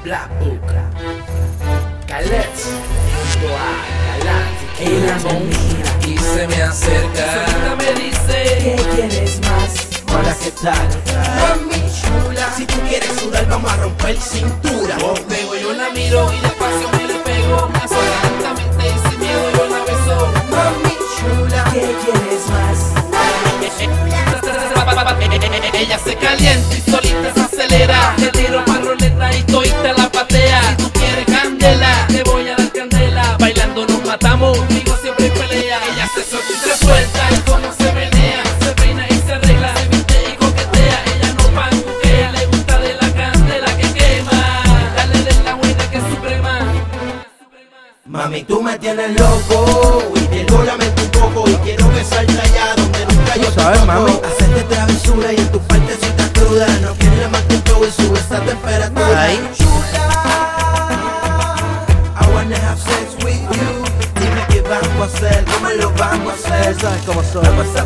Black Book, Calets, Ella me mira y se me acerca. Solita me dice, ¿qué quieres más? hola, ¿qué tal? Mami chula, si tú quieres sudar vamos a romper cintura. Luego yo la miro y despacio me le pego. Me acerca lentamente y sin miedo yo la beso. Mami chula, ¿qué quieres más? Ella se calienta y solita se acelera. Te tiro pa' roleta y todita la patea. Si tú quieres candela, te voy a dar candela. Bailando nos matamos, conmigo siempre pelea. Ella se suelta y se suelta y como se menea. Se peina y se arregla, se viste y coquetea. Ella no panquea, le gusta de la candela que quema. Dale de la buena que es suprema. Mami, tú me tienes loco y tengo la mente un poco y quiero besarte allá donde nunca yo te toco. Mami? Hacerte travesura y en tu partecita cruda. No quieres más tiempo y sube esa temperatura. Ahí. Chula, I wanna have sex with you. Dime qué vamos a hacer, cómo lo vamos a hacer. ¿Sabes cómo soy? Vamos a